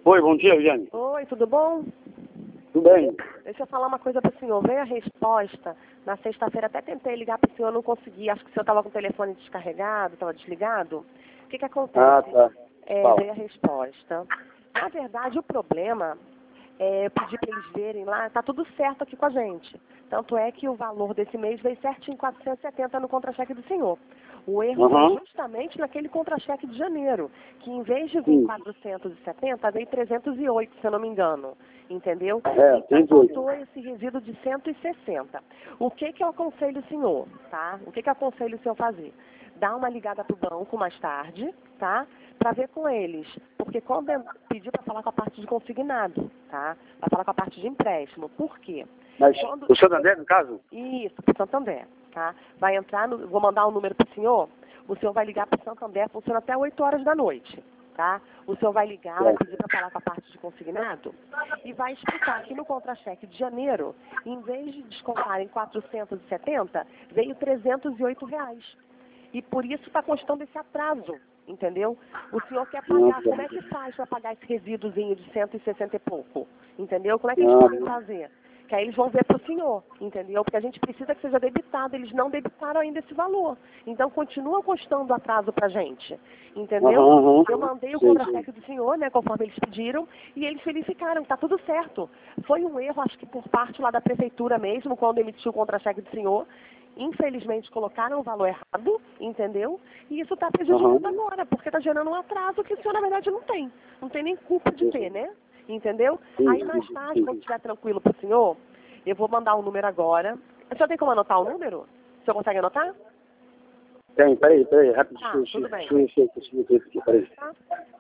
Oi, bom dia, Viviane. Oi, tudo bom? Tudo bem? Deixa eu falar uma coisa para o senhor. Veio a resposta. Na sexta-feira até tentei ligar para o senhor, não consegui. Acho que o senhor estava com o telefone descarregado, estava desligado. O que acontece? Ah, tá. Veio a resposta. Na verdade, o problema é pedir para eles verem lá, está tudo certo aqui com a gente. Tanto é que o valor desse mês veio certinho 470 no contra-cheque do senhor. O erro foi justamente naquele contra-cheque de janeiro, que em vez de vir 470, veio 308, se eu não me engano. Entendeu? Então faltou esse resíduo de 160. O que eu aconselho o senhor, tá? O que eu aconselho o senhor fazer? Dá uma ligada para o banco mais tarde, tá? Para ver com eles. Porque quando pedir para falar com a parte de consignado, tá? Para falar com a parte de empréstimo. Por quê? Mas o Santander, no caso? Isso, para o Santander, tá? Vai entrar, vou mandar um número para o senhor vai ligar para o Santander, funciona até 8 horas da noite, tá? O senhor vai ligar, vai pedir para falar com a parte de consignado e vai explicar que no contra-cheque de janeiro, em vez de descontarem 470, veio R$308. E por isso está constando esse atraso, entendeu? O senhor quer pagar, como é que faz para pagar esse resíduozinho de 160 e pouco? Entendeu? Como é que eles podem fazer? Que aí eles vão ver para o senhor, entendeu? Porque a gente precisa que seja debitado, eles não debitaram ainda esse valor. Então, continua constando atraso para a gente, entendeu? Eu mandei o contra-cheque do senhor, né, conforme eles pediram, e eles verificaram, está tudo certo. Foi um erro, acho que por parte lá da prefeitura mesmo, quando emitiu o contra-cheque do senhor. Infelizmente, colocaram o valor errado, entendeu? E isso está prejudicando agora, porque está gerando um atraso que o senhor, na verdade, não tem. Não tem nem culpa de ter, né? Entendeu? Aí mais tarde, quando estiver tranquilo para o senhor, eu vou mandar um número agora. O senhor tem como anotar o número? O senhor consegue anotar? Tem, peraí, rapidinho. Tudo bem. Deixa eu ver aqui, peraí. Tá.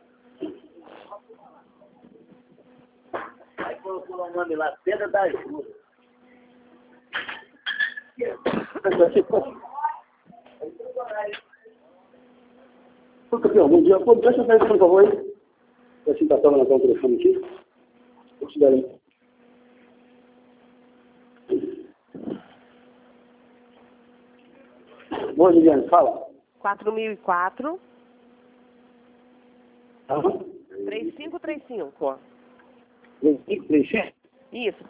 Aí colocou o nome lá, Pedra da Ajuda. Ô, campeão, bom dia. Pô, deixa eu ver, por favor, aí. Assim, tá tomando o telefone aqui. Vou te dar aí. Bom, Viviane, fala. 4004 Aham. 3535. 3535? Isso.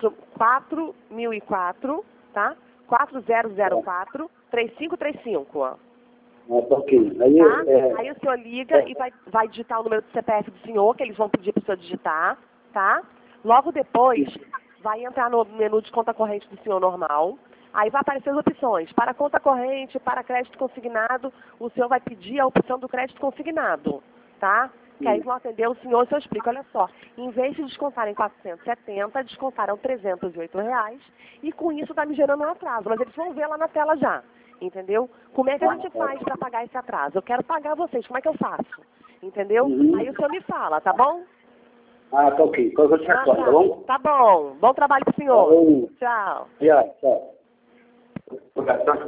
4004, tá? 4004 3535. Ah, tá ok. Aí, tá? Aí o senhor liga e vai digitar o número do CPF do senhor, que eles vão pedir para o senhor digitar, tá? Logo depois, vai entrar no menu de conta corrente do senhor normal. Aí vai aparecer as opções. Para conta corrente, para crédito consignado, o senhor vai pedir a opção do crédito consignado, tá? Que aí vão atender o senhor explica, olha só, em vez de descontarem 470, descontaram R$308, e com isso está me gerando um atraso. Mas eles vão ver lá na tela já, entendeu? Como é que a gente faz para pagar esse atraso? Eu quero pagar vocês, como é que eu faço? Entendeu? Aí o senhor me fala, tá bom? Ah, tá ok. Então eu vou te falar, tá bom? Tá bom. Bom trabalho pro senhor. Tchau. Tchau.